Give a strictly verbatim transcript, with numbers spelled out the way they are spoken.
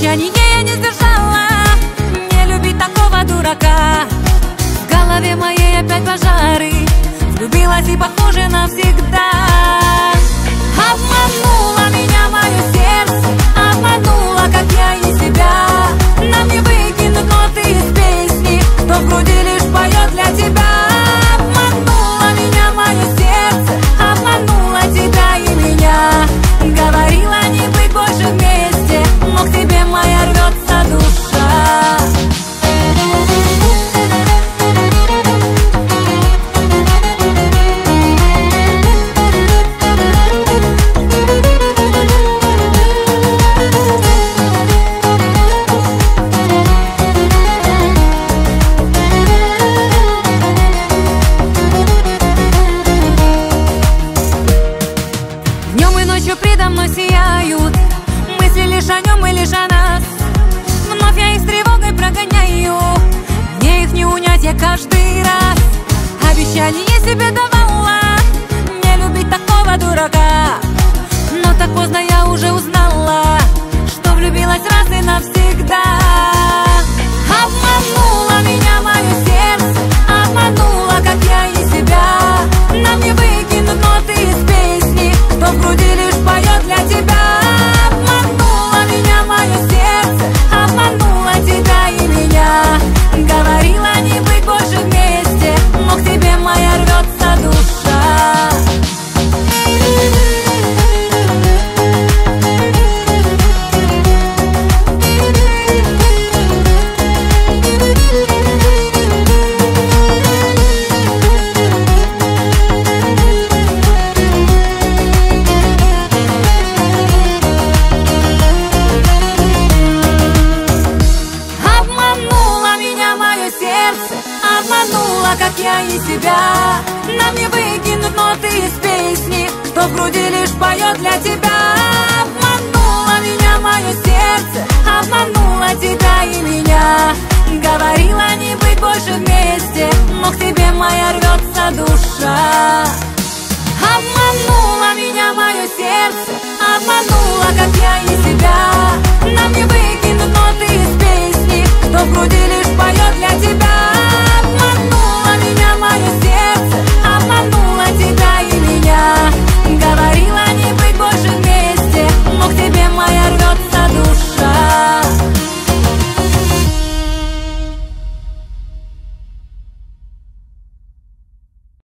Обещание я не сдержала, не любить такого дурака. В голове моей опять пожары, влюбилась и похоже навсегда. Обманула меня мое сердце, обманула, как я и себя. Нам не выкинут ноты из песни, кто в груди лишь поет для тебя. Обманула меня мое сердце, обманула тебя и меня. Говорила не быть больше вместе, но к тебе моя рвется душа. Днем и ночью предо мной сияют мысли лишь о нем и лишь о нас. Вновь я их с тревогой прогоняю, мне их не унять я каждый раз. Обещание я себе давала, не любить такого дурака. Но так поздно я уже узнала, что влюбилась раз и навсегда. Обманула меня мое сердце, обманула, как я и себя. Нам не выкинут ноты из песни, кто в груди лишь поет для тебя. Обманула меня мое сердце, обманула тебя и меня. Говорила не быть больше вместе, но к тебе моя рвется душа. Обманула, как я и себя. Нам не выкинут ноты из песни, кто в груди лишь поет для тебя. Обманула меня мое сердце, обманула тебя и меня. Говорила не быть больше вместе, но к тебе моя рвется душа. Обманула меня мое сердце, обманула, как я и себя. Нам не выкинут ноты из песни, кто в груди лишь поет для тебя.